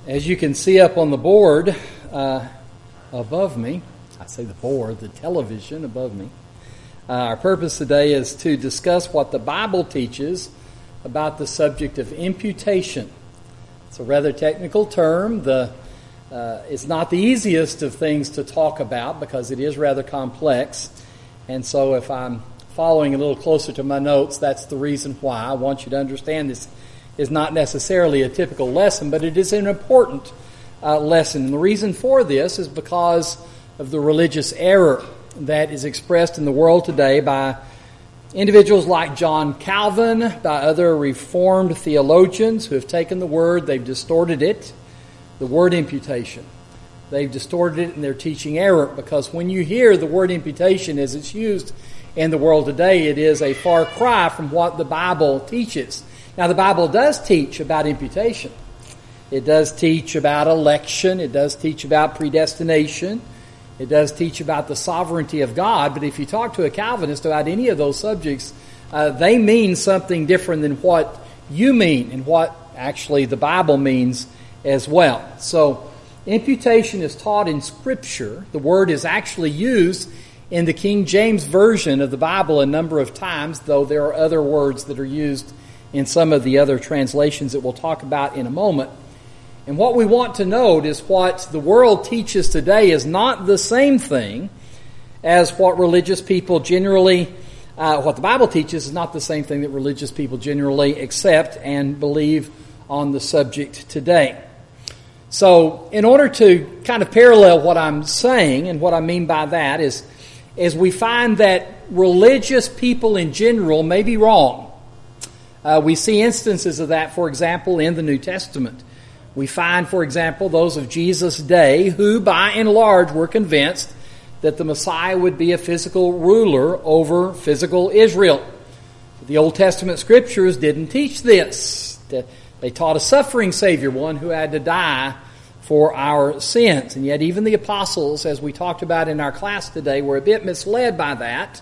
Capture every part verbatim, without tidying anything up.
As you can see up on the board uh, above me, I say the board, the television above me, uh, our purpose today is to discuss what the Bible teaches about the subject of imputation. It's a rather technical term. The uh, it's not the easiest of things to talk about because it is rather complex. And so if I'm following a little closer to my notes, that's the reason why. I want you to understand this is not necessarily a typical lesson, but it is an important uh, lesson. And the reason for this is because of the religious error that is expressed in the world today by individuals like John Calvin, by other Reformed theologians who have taken the word, they've distorted it, the word imputation. They've distorted it in their teaching error, because when you hear the word imputation as it's used in the world today, it is a far cry from what the Bible teaches. Now, the Bible does teach about imputation. It does teach about election. It does teach about predestination. It does teach about the sovereignty of God. But if you talk to a Calvinist about any of those subjects, uh, they mean something different than what you mean and what actually the Bible means as well. So, imputation is taught in Scripture. The word is actually used in the King James Version of the Bible a number of times, though there are other words that are used in some of the other translations that we'll talk about in a moment. And what we want to note is what the world teaches today is not the same thing as what religious people generally, uh, what the Bible teaches is not the same thing that religious people generally accept and believe on the subject today. So, in order to kind of parallel what I'm saying, and what I mean by that is, is we find that religious people in general may be wrong. Uh, we see instances of that, for example, in the New Testament. We find, for example, those of Jesus' day who, by and large, were convinced that the Messiah would be a physical ruler over physical Israel. The Old Testament Scriptures didn't teach this. They taught a suffering Savior, one who had to die for our sins. And yet even the apostles, as we talked about in our class today, were a bit misled by that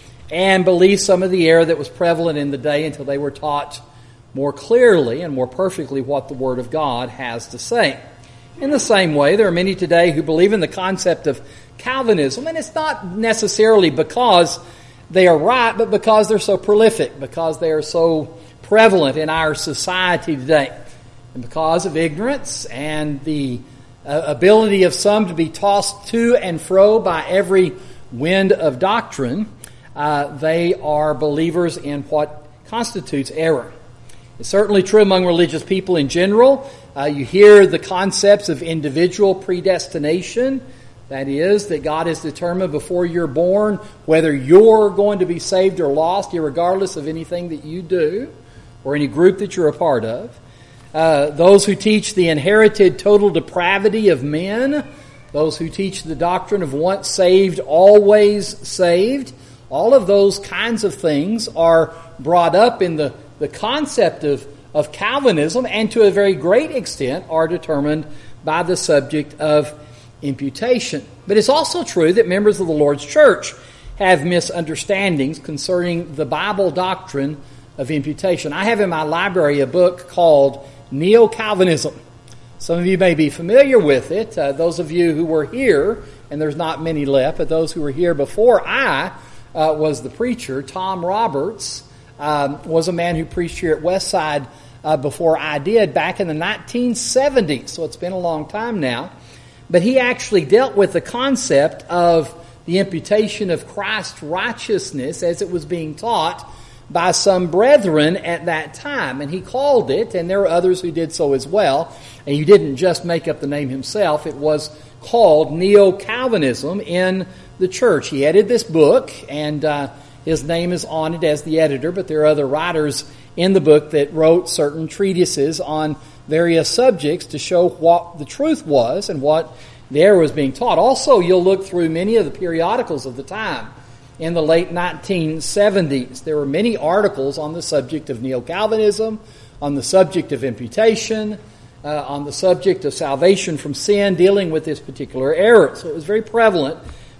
and believed some of the error that was prevalent in the day until they were taught more clearly and more perfectly what the Word of God has to say. In the same way, there are many today who believe in the concept of Calvinism, and it's not necessarily because they are right, but because they're so prolific, because they are so prevalent in our society today, and because of ignorance and the uh, ability of some to be tossed to and fro by every wind of doctrine. Uh, they are believers in what constitutes error. It's certainly true among religious people in general. Uh, you hear the concepts of individual predestination. That is, that God has determined before you're born whether you're going to be saved or lost, irregardless of anything that you do or any group that you're a part of. Uh, those who teach the inherited total depravity of men, those who teach the doctrine of once saved, always saved, all of those kinds of things are brought up in the, the concept of, of Calvinism, and to a very great extent are determined by the subject of imputation. But it's also true that members of the Lord's church have misunderstandings concerning the Bible doctrine of imputation. I have in my library a book called Neo-Calvinism. Some of you may be familiar with it. Uh, those of you who were here, and there's not many left, but those who were here before I uh, was the preacher, Tom Roberts, um, was a man who preached here at Westside uh, before I did back in the nineteen seventies. So it's been a long time now. But he actually dealt with the concept of the imputation of Christ's righteousness as it was being taught by some brethren at that time. And he called it, and there were others who did so as well, and you didn't just make up the name himself, it was called Neo-Calvinism in the church. He edited this book, and uh, his name is on it as the editor, but there are other writers in the book that wrote certain treatises on various subjects to show what the truth was and what the error was being taught. Also, you'll look through many of the periodicals of the time. In the late nineteen seventies, there were many articles on the subject of Neo-Calvinism, on the subject of imputation, uh, on the subject of salvation from sin, dealing with this particular error. So it was very prevalent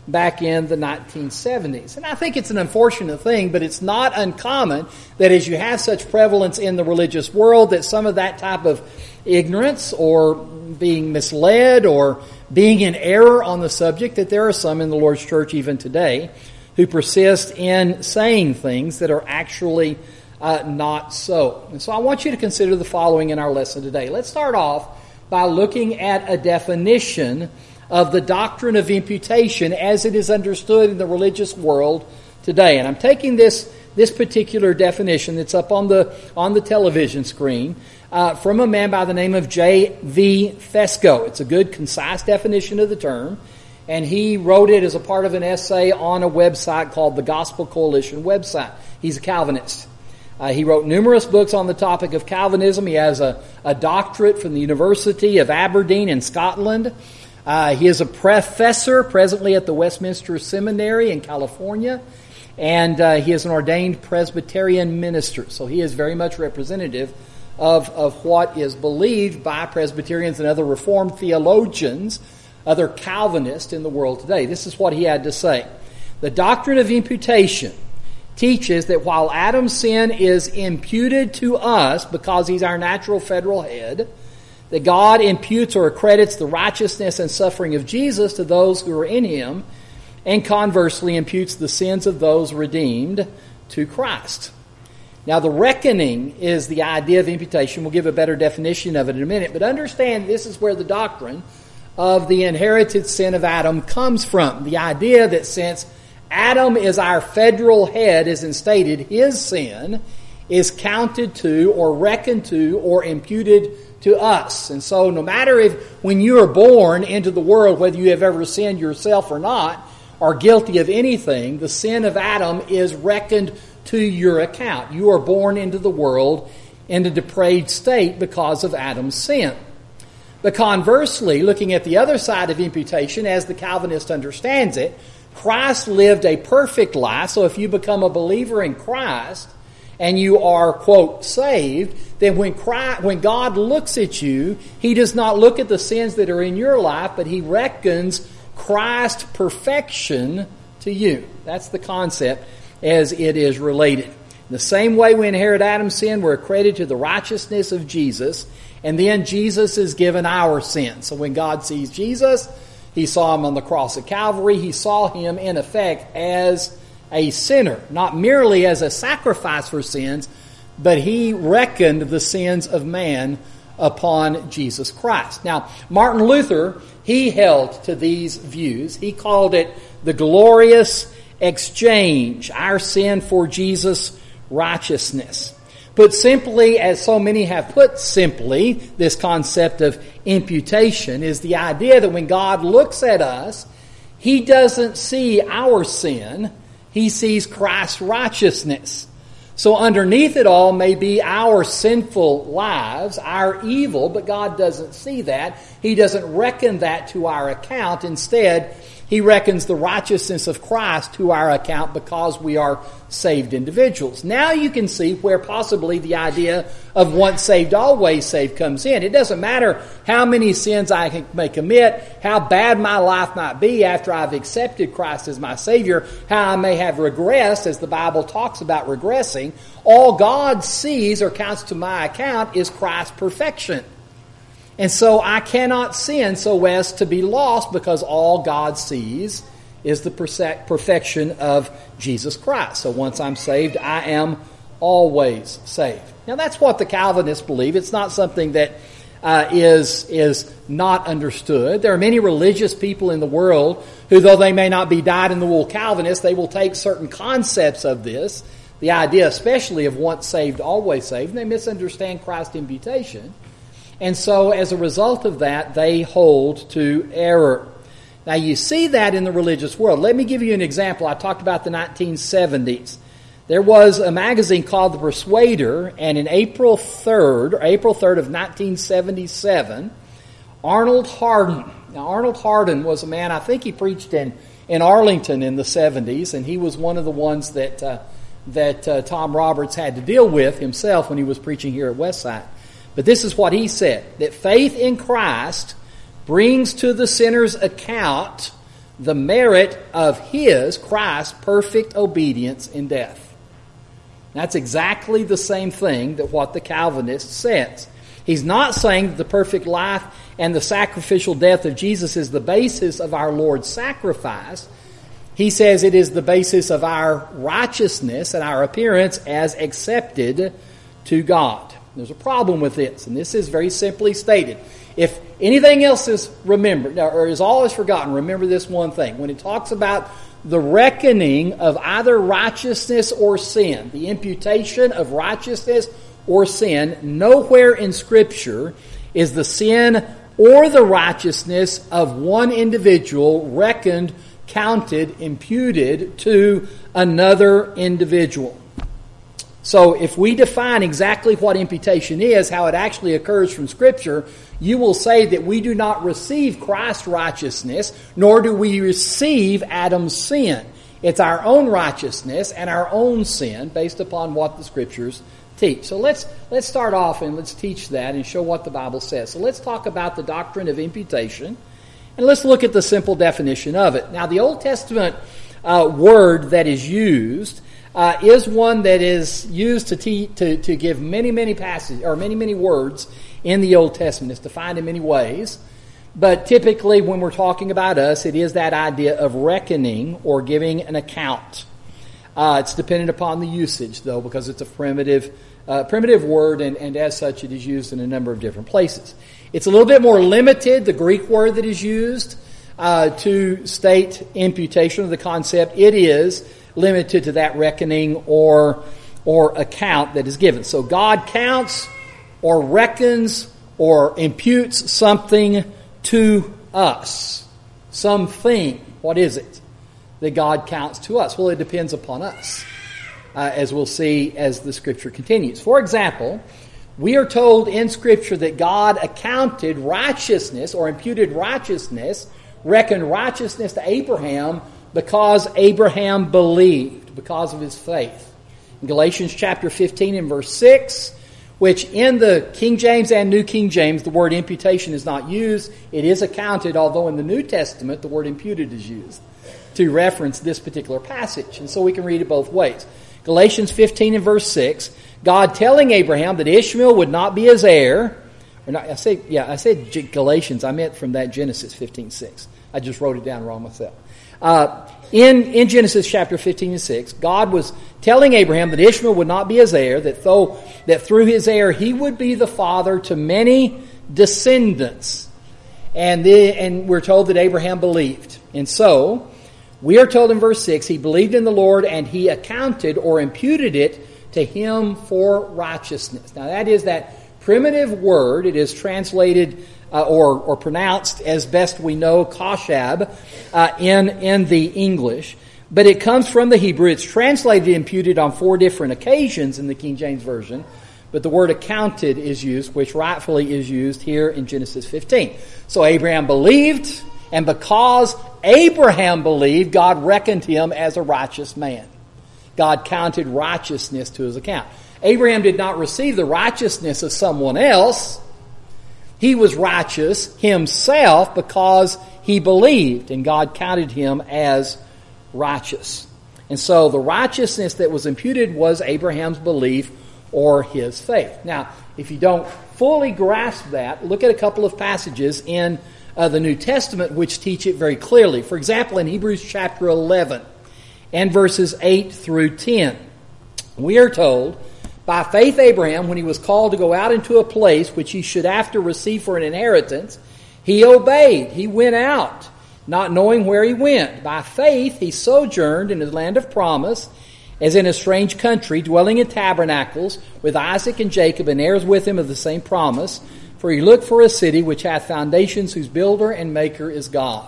back in the nineteen seventies. And I think it's an unfortunate thing, but it's not uncommon that as you have such prevalence in the religious world, that some of that type of ignorance or being misled or being in error on the subject, that there are some in the Lord's church even today who persist in saying things that are actually uh, not so. And so I want you to consider the following in our lesson today. Let's start off by looking at a definition of the doctrine of imputation as it is understood in the religious world today. And I'm taking this this particular definition that's up on the on the television screen uh, from a man by the name of J V Fesko. It's a good, concise definition of the term, and he wrote it as a part of an essay on a website called the Gospel Coalition website. He's a Calvinist. Uh, he wrote numerous books on the topic of Calvinism. He has a, a doctorate from the University of Aberdeen in Scotland. Uh, he is a professor presently at the Westminster Seminary in California, and uh, he is an ordained Presbyterian minister. So he is very much representative of, of what is believed by Presbyterians and other Reformed theologians, other Calvinists in the world today. This is what he had to say. The doctrine of imputation teaches that while Adam's sin is imputed to us because he's our natural federal head, that God imputes or accredits the righteousness and suffering of Jesus to those who are in him, and conversely imputes the sins of those redeemed to Christ. Now, the reckoning is the idea of imputation. We'll give a better definition of it in a minute, but understand this is where the doctrine of the inherited sin of Adam comes from. The idea that since Adam is our federal head, as instated, his sin is counted to or reckoned to or imputed to us. And so no matter if when you are born into the world, whether you have ever sinned yourself or not, are guilty of anything, the sin of Adam is reckoned to your account. You are born into the world in a depraved state because of Adam's sin. But conversely, looking at the other side of imputation, as the Calvinist understands it, Christ lived a perfect life. So if you become a believer in Christ, and you are, quote, saved, then when Christ, when God looks at you, he does not look at the sins that are in your life, but he reckons Christ's perfection to you. That's the concept as it is related. In the same way we inherit Adam's sin, we're accredited to the righteousness of Jesus, and then Jesus is given our sin. So when God sees Jesus, he saw him on the cross of Calvary. He saw him, in effect, as a sinner, not merely as a sacrifice for sins, but he reckoned the sins of man upon Jesus Christ. Now, Martin Luther, he held to these views. He called it the glorious exchange, our sin for Jesus' righteousness. Put simply, as so many have put simply, this concept of imputation is the idea that when God looks at us, he doesn't see our sin, he sees Christ's righteousness. So underneath it all may be our sinful lives, our evil, but God doesn't see that. He doesn't reckon that to our account. Instead, he reckons the righteousness of Christ to our account because we are saved individuals. Now you can see where possibly the idea of once saved, always saved comes in. It doesn't matter how many sins I may commit, how bad my life might be after I've accepted Christ as my Savior, how I may have regressed, as the Bible talks about regressing. All God sees or counts to my account is Christ's perfection. And so I cannot sin so as to be lost, because all God sees is the perfection of Jesus Christ. So once I'm saved, I am always saved. Now that's what the Calvinists believe. It's not something that uh, is, is not understood. There are many religious people in the world who, though they may not be dyed-in-the-wool Calvinists, they will take certain concepts of this, the idea especially of once saved, always saved, and they misunderstand Christ's imputation. And so as a result of that, they hold to error. Now you see that in the religious world. Let me give you an example. I talked about the nineteen seventies. There was a magazine called The Persuader, and in April third, or April third of nineteen seventy-seven, Arnold Hardin. Now Arnold Hardin was a man, I think he preached in, in Arlington in the seventies, and he was one of the ones that, uh, that uh, Tom Roberts had to deal with himself when he was preaching here at Westside. But this is what he said, that faith in Christ brings to the sinner's account the merit of his, Christ's, perfect obedience in death. That's exactly the same thing that what the Calvinist says. He's not saying that the perfect life and the sacrificial death of Jesus is the basis of our Lord's sacrifice. He says it is the basis of our righteousness and our appearance as accepted to God. There's a problem with this, and this is very simply stated. If anything else is remembered, or is always forgotten, remember this one thing. When it talks about the reckoning of either righteousness or sin, the imputation of righteousness or sin, nowhere in Scripture is the sin or the righteousness of one individual reckoned, counted, imputed to another individual. So if we define exactly what imputation is, how it actually occurs from Scripture, you will say that we do not receive Christ's righteousness, nor do we receive Adam's sin. It's our own righteousness and our own sin based upon what the Scriptures teach. So let's let's start off and let's teach that and show what the Bible says. So let's talk about the doctrine of imputation, and let's look at the simple definition of it. Now, the Old Testament uh, word that is used Uh, is one that is used to, te- to to give many, many passages, or many, many words in the Old Testament. It's defined in many ways. But typically when we're talking about us, it is that idea of reckoning or giving an account. Uh, it's dependent upon the usage, though, because it's a primitive uh, primitive word, and, and as such it is used in a number of different places. It's a little bit more limited, the Greek word that is used uh, to state imputation of the concept. It is limited to that reckoning or or account that is given. So God counts or reckons or imputes something to us. Something. What is it that God counts to us? Well, it depends upon us, uh, as we'll see as the Scripture continues. For example, we are told in Scripture that God accounted righteousness or imputed righteousness, reckoned righteousness to Abraham because Abraham believed, because of his faith. In Galatians chapter fifteen and verse six, which in the King James and New King James, the word imputation is not used. It is accounted, although in the New Testament, the word imputed is used to reference this particular passage. And so we can read it both ways. Galatians fifteen and verse six, God telling Abraham that Ishmael would not be his heir. Or not, I say, yeah, I said Galatians. I meant from that Genesis fifteen six. I just wrote it down wrong myself. Uh, in, in Genesis chapter fifteen and six, God was telling Abraham that Ishmael would not be his heir, that though that through his heir he would be the father to many descendants. And, the, and we're told that Abraham believed. And so, we are told in verse six, he believed in the Lord and he accounted or imputed it to him for righteousness. Now that is that primitive word. It is translated Uh, or, or pronounced, as best we know, kashab, uh, in, in the English. But it comes from the Hebrew. It's translated imputed on four different occasions in the King James Version. But the word accounted is used, which rightfully is used here in Genesis fifteen. So Abraham believed, and because Abraham believed, God reckoned him as a righteous man. God counted righteousness to his account. Abraham did not receive the righteousness of someone else. He was righteous himself because he believed, and God counted him as righteous. And so the righteousness that was imputed was Abraham's belief or his faith. Now, if you don't fully grasp that, look at a couple of passages in uh, the New Testament which teach it very clearly. For example, in Hebrews chapter eleven and verses eight through ten, we are told, by faith Abraham, when he was called to go out into a place which he should after receive for an inheritance, he obeyed. He went out, not knowing where he went. By faith he sojourned in the land of promise, as in a strange country, dwelling in tabernacles, with Isaac and Jacob, and heirs with him of the same promise. For he looked for a city which hath foundations, whose builder and maker is God.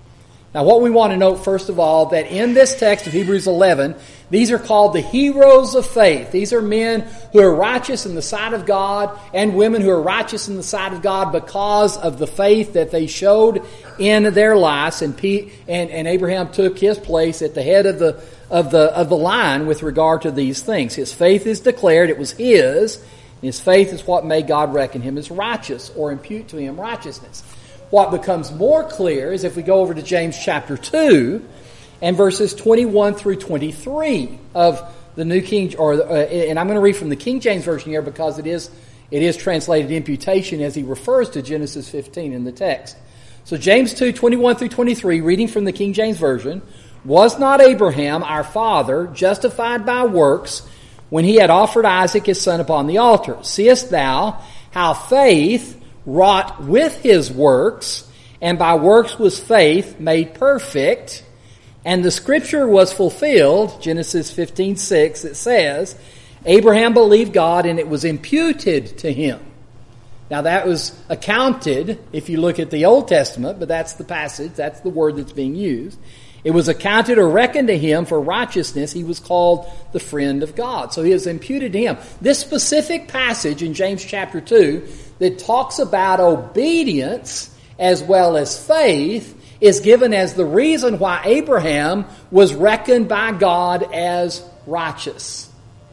Now what we want to note, first of all, that in this text of Hebrews eleven, these are called the heroes of faith. These are men who are righteous in the sight of God, and women who are righteous in the sight of God because of the faith that they showed in their lives. And, P, and, and Abraham took his place at the head of the of the of the line with regard to these things. His faith is declared; it was his. And his faith is what made God reckon him as righteous or impute to him righteousness. what becomes more clear is if we go over to James chapter two and verses twenty-one through twenty-three of the New King, or uh, and I'm going to read from the King James Version here because it is it is translated imputation as he refers to Genesis fifteen in the text. So James two, twenty-one through twenty-three, reading from the King James Version, was not Abraham our father justified by works when he had offered Isaac his son upon the altar? Seest thou how faith wrought with his works, and by works was faith made perfect? And the scripture was fulfilled, Genesis fifteen six, it says, Abraham believed God and it was imputed to him. Now that was accounted, if you look at the Old Testament, but that's the passage, that's the word that's being used. It was accounted or reckoned to him for righteousness. He was called the friend of God. So he was imputed to him. This specific passage in James chapter two that talks about obedience as well as faith is given as the reason why Abraham was reckoned by God as righteous.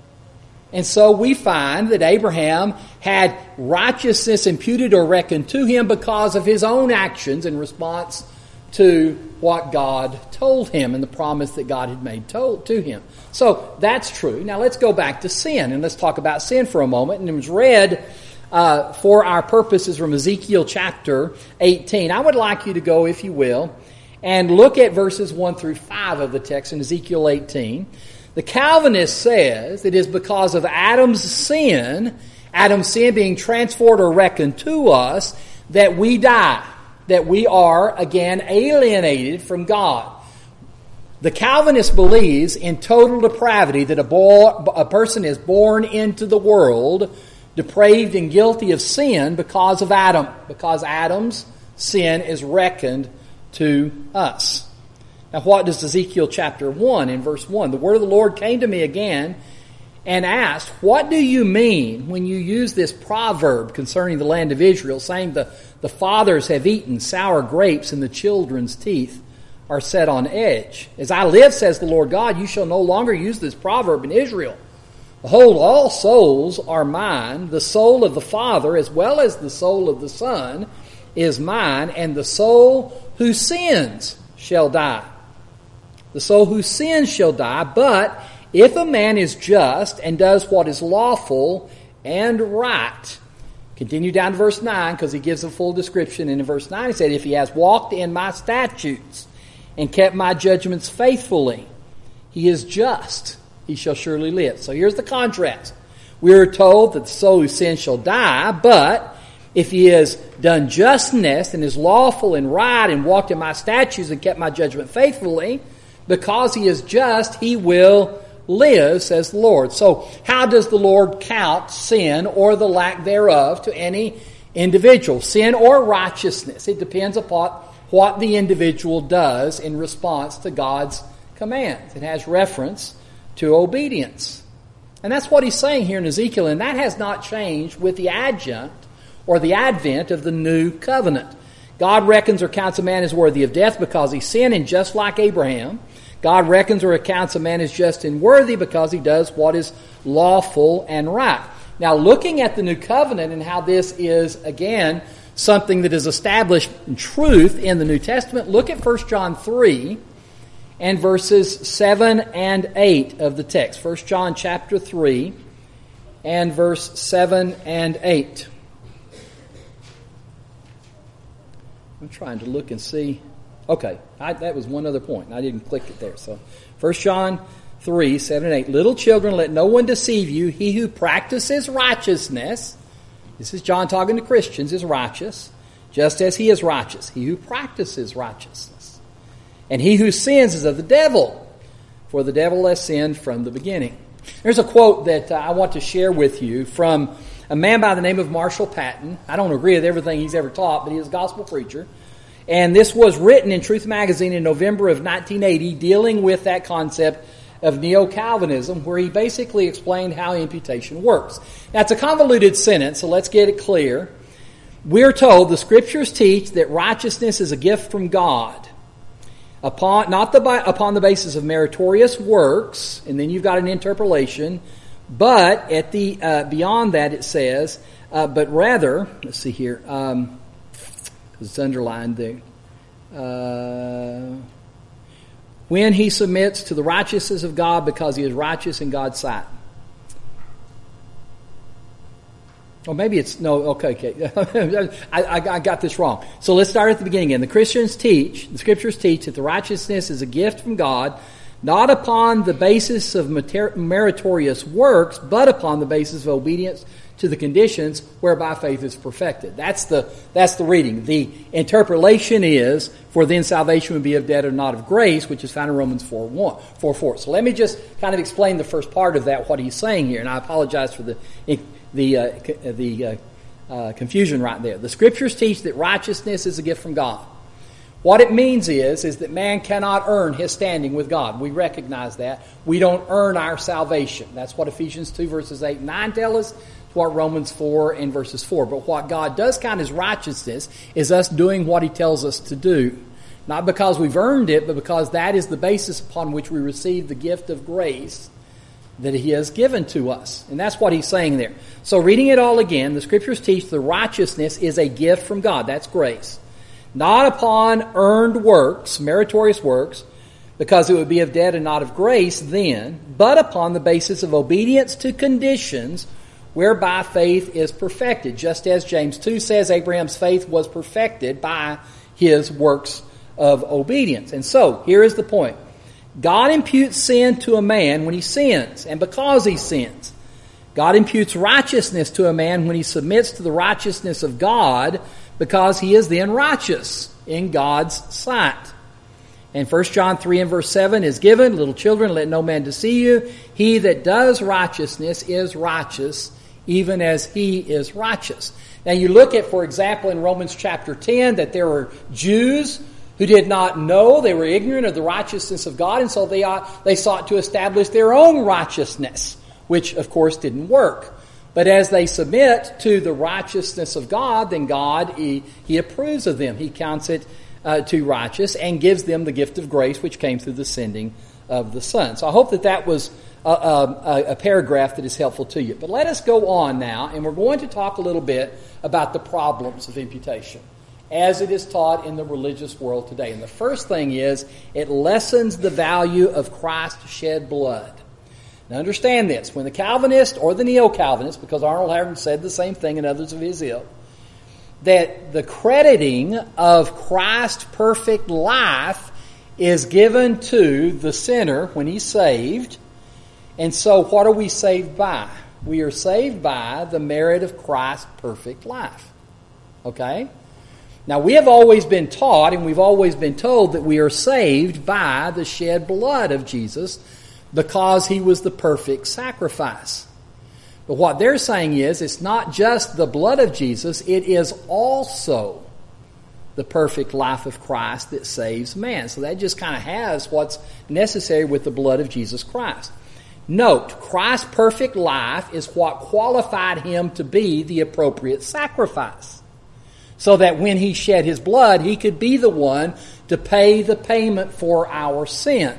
And so we find that Abraham had righteousness imputed or reckoned to him because of his own actions in response to what God told him and the promise that God had made told to him. So that's true. Now let's go back to sin and let's talk about sin for a moment. And it was read uh, for our purposes from Ezekiel chapter eighteen. I would like you to go, if you will, and look at verses one through five of the text in Ezekiel eighteen. The Calvinist says it is because of Adam's sin, Adam's sin being transferred or reckoned to us, that we die, that we are, again, alienated from God. The Calvinist believes in total depravity, that a, boy, a person is born into the world depraved and guilty of sin because of Adam, because Adam's sin is reckoned to us. Now, what does Ezekiel chapter one in verse one? The word of the Lord came to me again and asked, what do you mean when you use this proverb concerning the land of Israel, saying the, the fathers have eaten sour grapes and the children's teeth are set on edge? As I live, says the Lord God, you shall no longer use this proverb in Israel. Behold, all souls are mine. The soul of the Father as well as the soul of the Son is mine, and the soul who sins shall die. The soul who sins shall die, but if a man is just and does what is lawful and right. Continue down to verse nine because he gives a full description. And in verse nine he said, if he has walked in my statutes and kept my judgments faithfully, he is just, he shall surely live. So here's the contrast. We are told that the soul who sins shall die, but if he has done justness and is lawful and right and walked in my statutes and kept my judgment faithfully, because he is just, he will live, says the Lord. So how does the Lord count sin or the lack thereof to any individual? Sin or righteousness. It depends upon what the individual does in response to God's commands. It has reference to obedience. And that's what he's saying here in Ezekiel, and that has not changed with the adjunct or the advent of the new covenant. God reckons or counts a man as worthy of death because he sinned, and just like Abraham, God reckons or accounts a man as just and worthy because he does what is lawful and right. Now, looking at the new covenant and how this is, again, something that is established in truth in the New Testament, look at First John three and verses seven and eight of the text. First John chapter three and verse seven and eight. I'm trying to look and see. Okay, I, that was one other point. I didn't click it there. So, First John three, seven and eight. Little children, let no one deceive you. He who practices righteousness, this is John talking to Christians, is righteous, just as he is righteous. He who practices righteousness. And he who sins is of the devil, for the devil has sinned from the beginning. There's a quote that I want to share with you from a man by the name of Marshall Patton. I don't agree with everything he's ever taught, but he is a gospel preacher. And this was written in Truth Magazine in November of nineteen eighty, dealing with that concept of Neo-Calvinism, where he basically explained how imputation works. Now, it's a convoluted sentence, so let's get it clear. We're told the Scriptures teach that righteousness is a gift from God, upon not the upon the basis of meritorious works, and then you've got an interpolation, but at the uh, beyond that it says, uh, but rather, let's see here, um, because it's underlined there. Uh, when he submits to the righteousness of God because he is righteous in God's sight. Or maybe it's, no, okay, okay. I, I, I got this wrong. So let's start at the beginning again. The Christians teach, the Scriptures teach that the righteousness is a gift from God, not upon the basis of meritorious works, but upon the basis of obedience to the conditions whereby faith is perfected. That's the that's the reading. The interpolation is, for then salvation would be of debt and not of grace, which is found in Romans four one, four four. So let me just kind of explain the first part of that, what he's saying here, and I apologize for the the uh, the uh, uh, confusion right there. The Scriptures teach that righteousness is a gift from God. What it means is, is that man cannot earn his standing with God. We recognize that. We don't earn our salvation. That's what Ephesians two verses eight and nine tell us. It's what Romans four and verses four. But what God does count as righteousness is us doing what he tells us to do. Not because we've earned it, but because that is the basis upon which we receive the gift of grace that he has given to us. And that's what he's saying there. So reading it all again, the Scriptures teach the righteousness is a gift from God. That's grace. Not upon earned works, meritorious works, because it would be of debt and not of grace then, but upon the basis of obedience to conditions whereby faith is perfected. Just as James two says, Abraham's faith was perfected by his works of obedience. And so, here is the point. God imputes sin to a man when he sins, and because he sins. God imputes righteousness to a man when he submits to the righteousness of God, because he is then righteous in God's sight. And First John three and verse seven is given, little children, let no man deceive you. He that does righteousness is righteous, even as he is righteous. Now you look at, for example, in Romans chapter ten, that there were Jews who did not know, they were ignorant of the righteousness of God, and so they, uh, they sought to establish their own righteousness, which of course didn't work. But as they submit to the righteousness of God, then God, He, he approves of them. He counts it uh, to righteous and gives them the gift of grace, which came through the sending of the Son. So I hope that that was a, a, a paragraph that is helpful to you. But let us go on now, and we're going to talk a little bit about the problems of imputation as it is taught in the religious world today. And the first thing is, it lessens the value of Christ's shed blood. Now understand this, when the Calvinist or the Neo-Calvinist, because Arnold Harden said the same thing and others of his ilk, that the crediting of Christ's perfect life is given to the sinner when he's saved. And so what are we saved by? We are saved by the merit of Christ's perfect life. Okay? Now we have always been taught and we've always been told that we are saved by the shed blood of Jesus, because he was the perfect sacrifice. But what they're saying is, it's not just the blood of Jesus, it is also the perfect life of Christ that saves man. So that just kind of has what's necessary with the blood of Jesus Christ. Note, Christ's perfect life is what qualified him to be the appropriate sacrifice. So that when he shed his blood, he could be the one to pay the payment for our sin.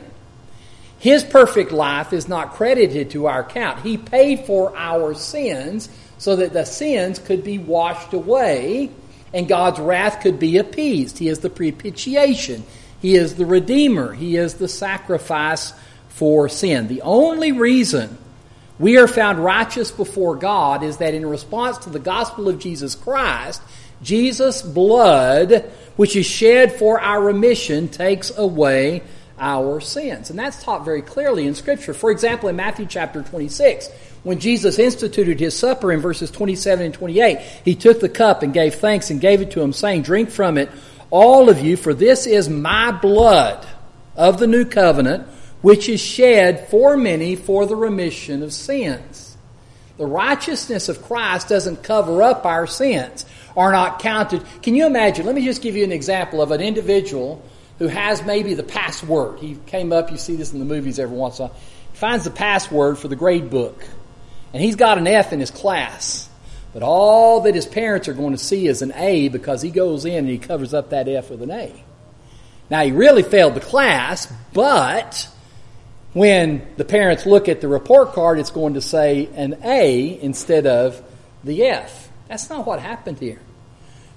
His perfect life is not credited to our account. He paid for our sins so that the sins could be washed away and God's wrath could be appeased. He is the propitiation. He is the Redeemer. He is the sacrifice for sin. The only reason we are found righteous before God is that in response to the gospel of Jesus Christ, Jesus' blood, which is shed for our remission, takes away our sins. And that's taught very clearly in Scripture. For example, in Matthew chapter twenty-six, when Jesus instituted his supper in verses twenty-seven and twenty-eight, he took the cup and gave thanks and gave it to him, saying, "Drink from it, all of you, for this is my blood of the new covenant, which is shed for many for the remission of sins." The righteousness of Christ doesn't cover up our sins, are not counted. Can you imagine? Let me just give you an example of an individual who has maybe the password. He came up, you see this in the movies every once in a while. He finds the password for the grade book. And he's got an F in his class. But all that his parents are going to see is an A, because he goes in and he covers up that F with an A. Now, he really failed the class, but when the parents look at the report card, it's going to say an A instead of the F. That's not what happened here.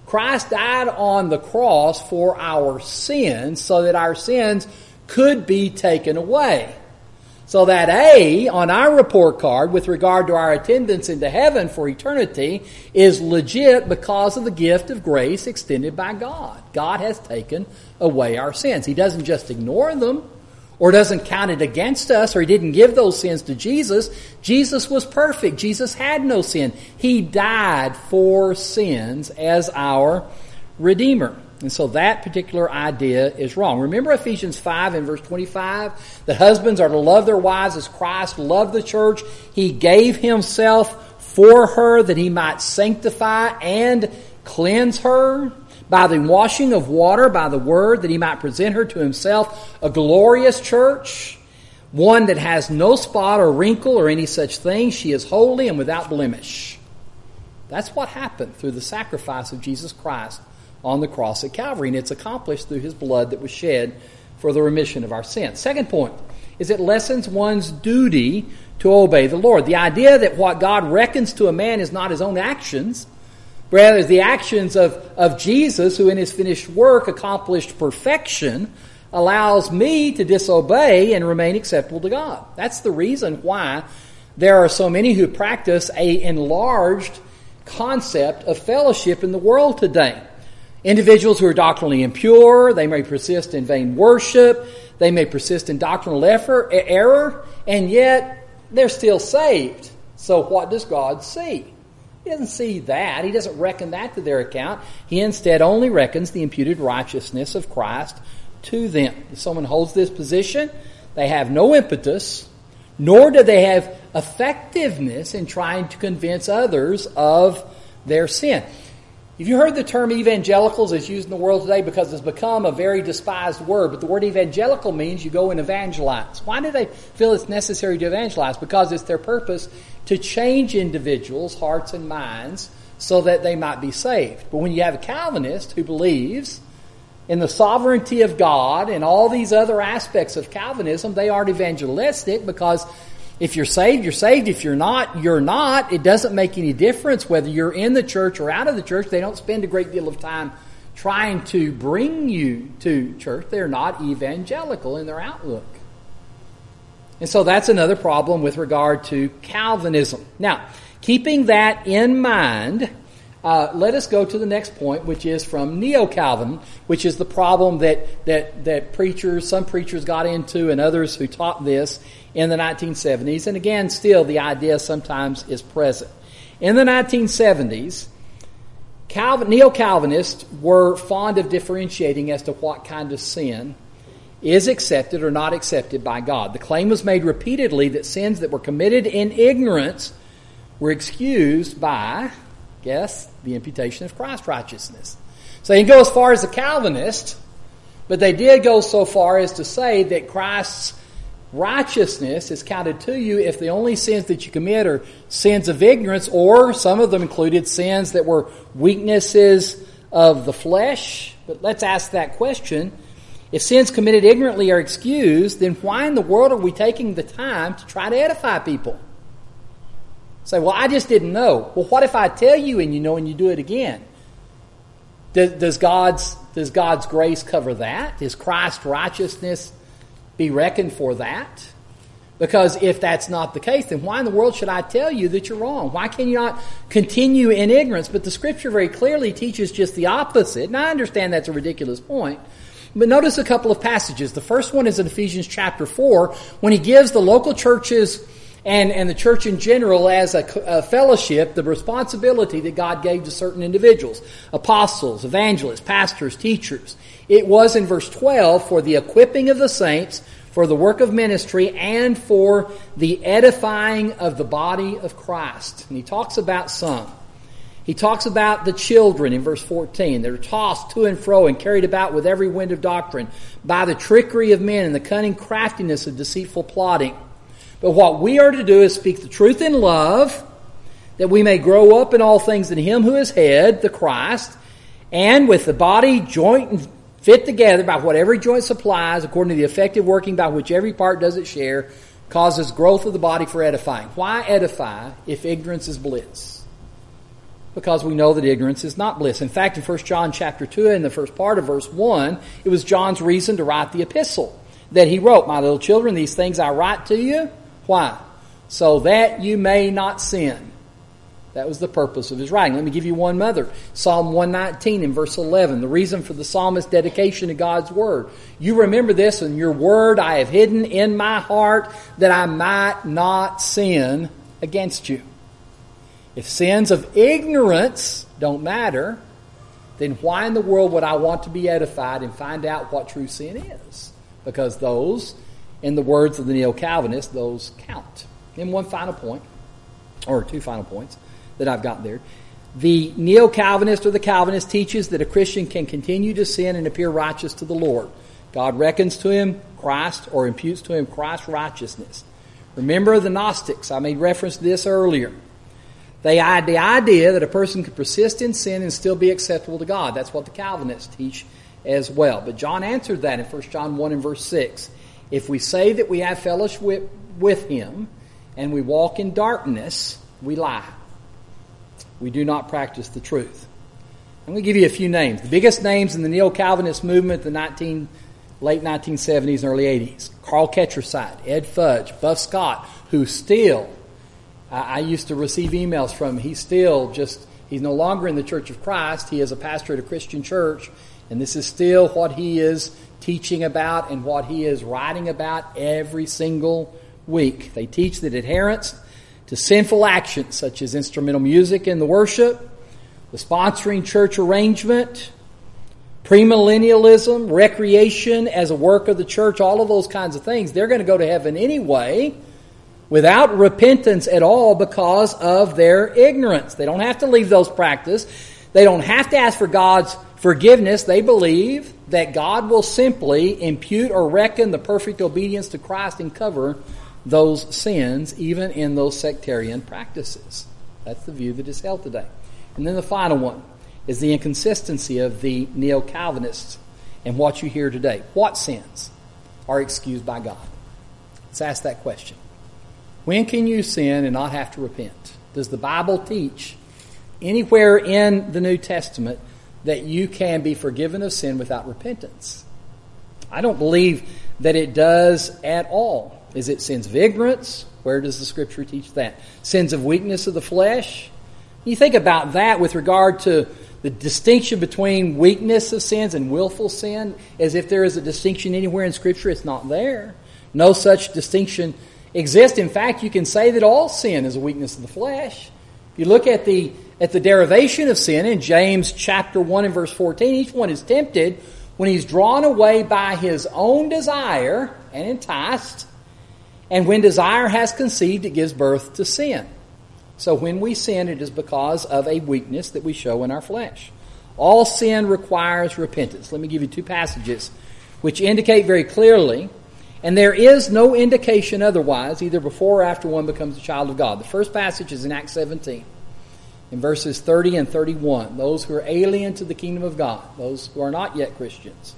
Christ died on the cross for our sins so that our sins could be taken away. So that A, on our report card with regard to our attendance into heaven for eternity, is legit because of the gift of grace extended by God. God has taken away our sins. He doesn't just ignore them or doesn't count it against us, or He didn't give those sins to Jesus. Jesus was perfect. Jesus had no sin. He died for sins as our Redeemer. And so that particular idea is wrong. Remember Ephesians five and verse twenty-five? That husbands are to love their wives as Christ loved the church. He gave Himself for her that He might sanctify and cleanse her by the washing of water, by the word, that He might present her to Himself a glorious church, one that has no spot or wrinkle or any such thing. She is holy and without blemish. That's what happened through the sacrifice of Jesus Christ on the cross at Calvary, and it's accomplished through His blood that was shed for the remission of our sins. Second point is it lessens one's duty to obey the Lord. The idea that what God reckons to a man is not his own actions, rather the actions of, of Jesus, who in His finished work accomplished perfection, allows me to disobey and remain acceptable to God. That's the reason why there are so many who practice a enlarged concept of fellowship in the world today. Individuals who are doctrinally impure, they may persist in vain worship, they may persist in doctrinal effort, error, and yet they're still saved. So what does God see? He doesn't see that. He doesn't reckon that to their account. He instead only reckons the imputed righteousness of Christ to them. If someone holds this position, they have no impetus, nor do they have effectiveness in trying to convince others of their sin. Have you heard the term evangelicals as used in the world today? Because it's become a very despised word. But the word evangelical means you go and evangelize. Why do they feel it's necessary to evangelize? Because it's their purpose to change individuals' hearts and minds so that they might be saved. But when you have a Calvinist who believes in the sovereignty of God and all these other aspects of Calvinism, they aren't evangelistic, because if you're saved, you're saved. If you're not, you're not. It doesn't make any difference whether you're in the church or out of the church. They don't spend a great deal of time trying to bring you to church. They're not evangelical in their outlook. And so that's another problem with regard to Calvinism. Now, keeping that in mind, uh, let us go to the next point, which is from Neo-Calvin, which is the problem that, that, that preachers, some preachers got into and others who taught this in the nineteen seventies. And again, still the idea sometimes is present. In the nineteen seventies, Calvin, Neo-Calvinists were fond of differentiating as to what kind of sin is accepted or not accepted by God. The claim was made repeatedly that sins that were committed in ignorance were excused by, guess, the imputation of Christ's righteousness. So they didn't go as far as the Calvinist, but they did go so far as to say that Christ's righteousness is counted to you if the only sins that you commit are sins of ignorance, or some of them included sins that were weaknesses of the flesh. But let's ask that question. If sins committed ignorantly are excused, then why in the world are we taking the time to try to edify people? Say, well, I just didn't know. Well, what if I tell you and you know and you do it again? Does, does God's does God's grace cover that? Is Christ's righteousness be reckoned for that? Because if that's not the case, then why in the world should I tell you that you're wrong? Why can you not continue in ignorance? But the Scripture very clearly teaches just the opposite. And I understand that's a ridiculous point. But notice a couple of passages. The first one is in Ephesians chapter four, when he gives the local churches and, and the church in general as a, a fellowship the responsibility that God gave to certain individuals. Apostles, evangelists, pastors, teachers. It was in verse twelve for the equipping of the saints, for the work of ministry, and for the edifying of the body of Christ. And he talks about some. He talks about the children in verse fourteen. They're tossed to and fro and carried about with every wind of doctrine by the trickery of men and the cunning craftiness of deceitful plotting. But what we are to do is speak the truth in love, that we may grow up in all things in Him who is head, the Christ, and with the body joint and fit together by what every joint supplies, according to the effective working by which every part does its share, causes growth of the body for edifying. Why edify if ignorance is bliss? because we know that ignorance is not bliss. In fact, in First John chapter two, in the first part of verse one, it was John's reason to write the epistle that he wrote, "My little children, these things I write to you." Why? "So that you may not sin." That was the purpose of his writing. Let me give you one other. Psalm one nineteen in verse eleven. The reason for the psalmist's dedication to God's Word. "You remember this, and your word I have hidden in my heart that I might not sin against you." If sins of ignorance don't matter, then why in the world would I want to be edified and find out what true sin is? Because those, in the words of the Neo-Calvinists, those count. And one final point, or two final points that I've got there. The Neo-Calvinist or the Calvinist teaches that a Christian can continue to sin and appear righteous to the Lord. God reckons to him Christ, or imputes to him Christ's righteousness. Remember the Gnostics. I made reference to this earlier. They had the idea that a person could persist in sin and still be acceptable to God. That's what the Calvinists teach as well. But John answered that in First John one and verse six. "If we say that we have fellowship with, with him and we walk in darkness, we lie. We do not practice the truth." I'm going to give you a few names. The biggest names in the Neo-Calvinist movement, the nineteen, late nineteen seventies and early eighties. Carl Ketcherside, Ed Fudge, Buff Scott, who still, I, I used to receive emails from him. He's still just, he's no longer in the Church of Christ. He is a pastor at a Christian church, and this is still what he is teaching about and what he is writing about every single week. They teach that adherence to sinful actions such as instrumental music in the worship, the sponsoring church arrangement, premillennialism, recreation as a work of the church, all of those kinds of things, they're going to go to heaven anyway without repentance at all because of their ignorance. They don't have to leave those practices. They don't have to ask for God's forgiveness. They believe that God will simply impute or reckon the perfect obedience to Christ and cover those sins, even in those sectarian practices. That's the view that is held today. And then the final one is the inconsistency of the Neo-Calvinists and what you hear today. What sins are excused by God? Let's ask that question. When can you sin and not have to repent? Does the Bible teach anywhere in the New Testament that you can be forgiven of sin without repentance? I don't believe that it does at all. Is it sins of ignorance? Where does the Scripture teach that? Sins of weakness of the flesh? You think about that with regard to the distinction between weakness of sins and willful sin, as if there is a distinction anywhere in Scripture. It's not there. No such distinction exists. In fact, you can say that all sin is a weakness of the flesh. If you look at the at the derivation of sin in James chapter one and verse fourteen, each one is tempted when he's drawn away by his own desire and enticed. And when desire has conceived, it gives birth to sin. So when we sin, it is because of a weakness that we show in our flesh. All sin requires repentance. Let me give you two passages which indicate very clearly, and there is no indication otherwise, either before or after one becomes a child of God. The first passage is in Acts seventeen, in verses thirty and thirty-one. Those who are alien to the kingdom of God, those who are not yet Christians.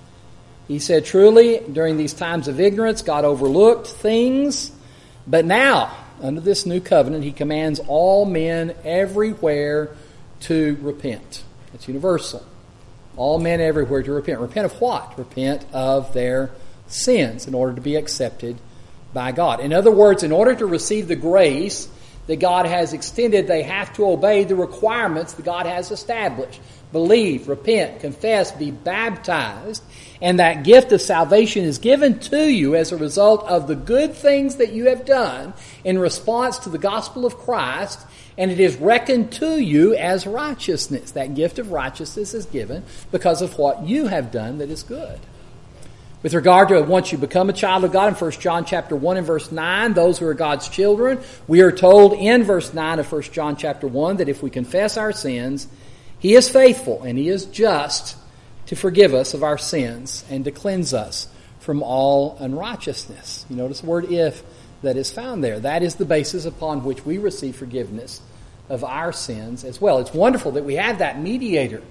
He said, "Truly, during these times of ignorance, God overlooked things, but now, under this new covenant, He commands all men everywhere to repent." It's universal. All men everywhere to repent. Repent of what? Repent of their sins in order to be accepted by God. In other words, in order to receive the grace that God has extended, they have to obey the requirements that God has established. Believe, repent, confess, be baptized, and that gift of salvation is given to you as a result of the good things that you have done in response to the gospel of Christ, and it is reckoned to you as righteousness. That gift of righteousness is given because of what you have done that is good. With regard to once you become a child of God, in First John chapter one and verse nine, those who are God's children, we are told in verse nine of First John chapter one that if we confess our sins, He is faithful and He is just to forgive us of our sins and to cleanse us from all unrighteousness. You notice the word "if" that is found there. That is the basis upon which we receive forgiveness of our sins as well. It's wonderful that we have that mediator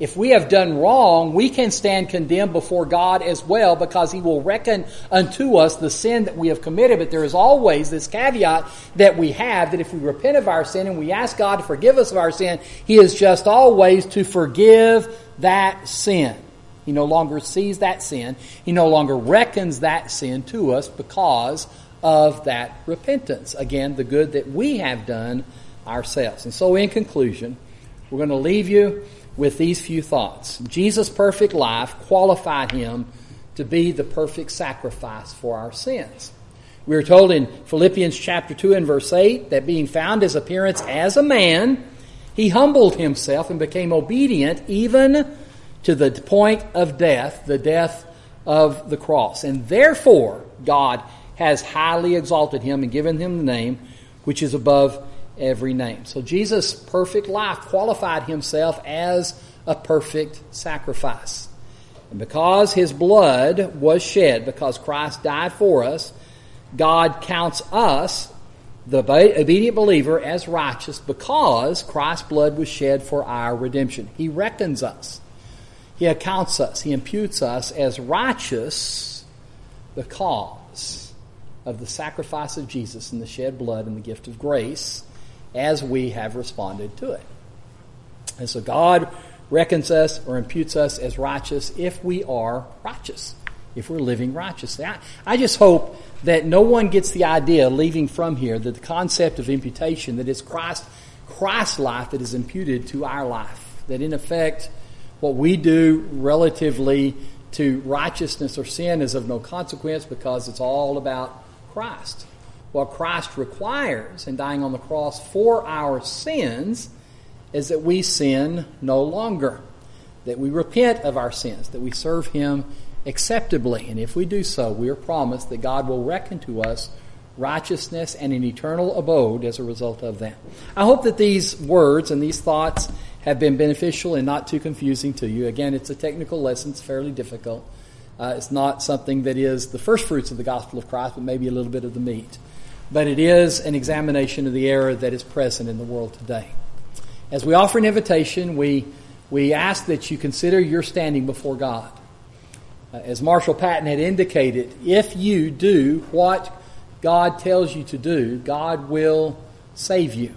if we have done wrong, we can stand condemned before God as well, because He will reckon unto us the sin that we have committed. But there is always this caveat that we have, that if we repent of our sin and we ask God to forgive us of our sin, He is just always to forgive that sin. He no longer sees that sin. He no longer reckons that sin to us because of that repentance. Again, the good that we have done ourselves. And so in conclusion, we're going to leave you with these few thoughts. Jesus' perfect life qualified Him to be the perfect sacrifice for our sins. We are told in Philippians chapter two and verse eight that being found His appearance as a man, He humbled Himself and became obedient even to the point of death, the death of the cross. And therefore, God has highly exalted Him and given Him the name which is above every name. So Jesus' perfect life qualified Himself as a perfect sacrifice. And because His blood was shed, because Christ died for us, God counts us, the obedient believer, as righteous because Christ's blood was shed for our redemption. He reckons us. He accounts us. He imputes us as righteous because of the sacrifice of Jesus and the shed blood and the gift of grace as we have responded to it. And so God reckons us or imputes us as righteous if we are righteous, if we're living righteously. I, I just hope that no one gets the idea leaving from here that the concept of imputation, that it's Christ, Christ's life that is imputed to our life, that in effect what we do relatively to righteousness or sin is of no consequence because it's all about Christ. What Christ requires in dying on the cross for our sins is that we sin no longer, that we repent of our sins, that we serve Him acceptably. And if we do so, we are promised that God will reckon to us righteousness and an eternal abode as a result of that. I hope that these words and these thoughts have been beneficial and not too confusing to you. Again, it's a technical lesson. It's fairly difficult. Uh, it's not something that is the first fruits of the gospel of Christ, but maybe a little bit of the meat. But it is an examination of the error that is present in the world today. As we offer an invitation, we we ask that you consider your standing before God. Uh, as Marshall Patton had indicated, if you do what God tells you to do, God will save you.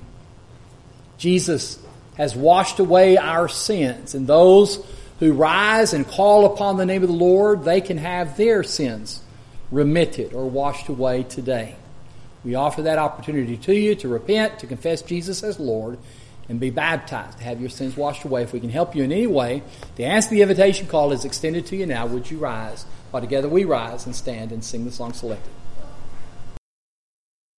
Jesus has washed away our sins, and those who rise and call upon the name of the Lord, they can have their sins remitted or washed away today. We offer that opportunity to you to repent, to confess Jesus as Lord, and be baptized, to have your sins washed away. If we can help you in any way, the answer to the invitation call is extended to you now. Would you rise? While together we rise and stand and sing the song selected.